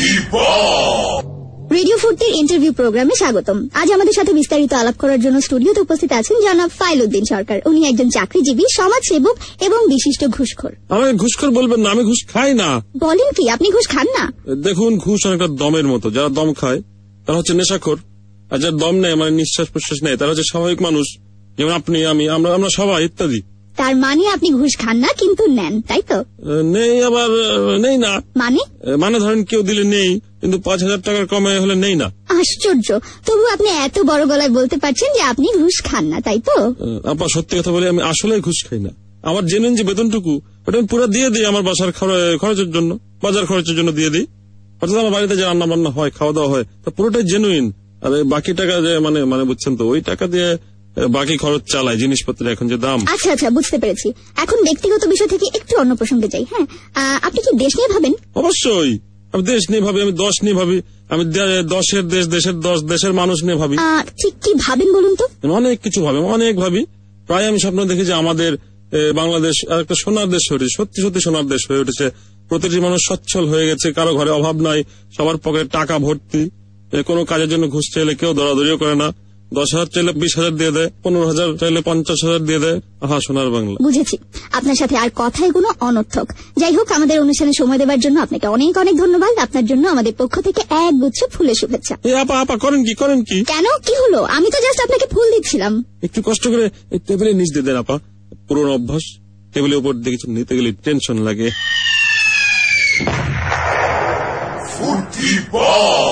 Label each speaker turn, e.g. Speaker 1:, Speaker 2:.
Speaker 1: Radio ফুর্তির interview প্রোগ্রামে স্বাগতম। আজ আমাদের সাথে বিস্তারিত আলাপ করার জন্য স্টুডিওতে উপস্থিত আছেন জনাব ফাইলউদ্দিন সরকার। উনি একজন চাকরিজীবী, সমাজসেবক এবং বিশিষ্ট ঘুষখোর।
Speaker 2: আমাকে ঘুষখোর বলবেন না, আমি ঘুষ খাই না।
Speaker 1: বলেন কি, আপনি ঘুষ খান না?
Speaker 2: দেখুন, ঘুষ অনেকটা দমের মতো। যারা দম খায় তারা হচ্ছে নেশাখোর, আর যারা দম নেয় মানে নিঃশ্বাস প্রশ্বাস নেয় তারা হচ্ছে স্বাভাবিক মানুষ, যেমন আপনি, আমি, আমরা সবাই ইত্যাদি।
Speaker 1: তার মানে আপনি ঘুষ খান না কিন্তু নেন, তাই তো?
Speaker 2: নেই, আবার নেই না।
Speaker 1: মানে
Speaker 2: ধরেন কেউ দিলে নেই, কিন্তু 5,000 টাকার কমে হলে নেই না।
Speaker 1: আশ্চর্য, তবু আপনি এত বড় গলায় বলতে পারছেন যে আপনি ঘুষ খান না, তাই তো?
Speaker 2: আপা, সত্যি কথা বলে আমি আসলে ঘুষ খাই না। আমার জেনুইন যে বেতনটুকু ওটা আমি পুরো দিয়ে দিই আমার বাসার খরচের জন্য, বাজার খরচের জন্য দিয়ে দিই। অর্থাৎ আমার বাড়িতে যে রান্না বান্না হয়, খাওয়া দাওয়া হয়, তা পুরোটাই জেনুইন। আর বাকি টাকা যে মানে বুঝছেন তো, ওই টাকা দিয়ে বাকি খরচ চালায়, জিনিসপত্রের এখন যে দাম।
Speaker 1: আচ্ছা, বুঝতে পেরেছি। এখন ব্যক্তিগত বিষয় থেকে একটু অন্য প্রসঙ্গে যাই। হ্যাঁ, আপনি কি দেশ নিয়ে ভাবেন?
Speaker 2: অবশ্যই, আমি দেশ নিয়ে ভাবি, আমি 10 নিয়ে ভাবি, আমি 10-এর দেশ, দেশের 10, দেশের মানুষ নিয়ে ভাবি।
Speaker 1: ঠিক কি ভাবেন বলুন তো?
Speaker 2: অনেক কিছু ভাবি, অনেক ভাবি। প্রায় আমি স্বপ্ন দেখি যে আমাদের বাংলাদেশ আর একটা সোনার দেশ হয়ে উঠেছে, সত্যি সত্যি সোনার দেশ হয়ে উঠেছে। প্রতিটি মানুষ সচ্ছল হয়ে গেছে, কারো ঘরে অভাব নাই, সবার পকেটে টাকা ভর্তি। কোনো কাজের জন্য ঘুষ চাইলে কেউ দরাদরিও করে না। 10,000 চাইলে 20,000 দিয়ে দেয়, 15,000 চাইলে 50,000 দিয়ে দেয়। সোনার বাংলা।
Speaker 1: বুঝেছি। আপনার সাথে আর কথাই কোনো অনর্থক। যাই হোক, আমাদের অনুষ্ঠানে সময় দেওয়ার জন্য আপনাকে অনেক অনেক ধন্যবাদ। আপনার জন্য আমাদের পক্ষ থেকে এক গুচ্ছ ফুলের শুভেচ্ছা।
Speaker 2: আপা করেন কি?
Speaker 1: কেন, কি হলো? আমি তো জাস্ট আপনাকে ফুল দিচ্ছিলাম।
Speaker 2: একটু কষ্ট করে টেবিলের নিচ দিয়ে দেন আপা, পুরনো অভ্যাস। টেবিলের উপর দেখেছেন, নিতে গেলে টেনশন লাগে।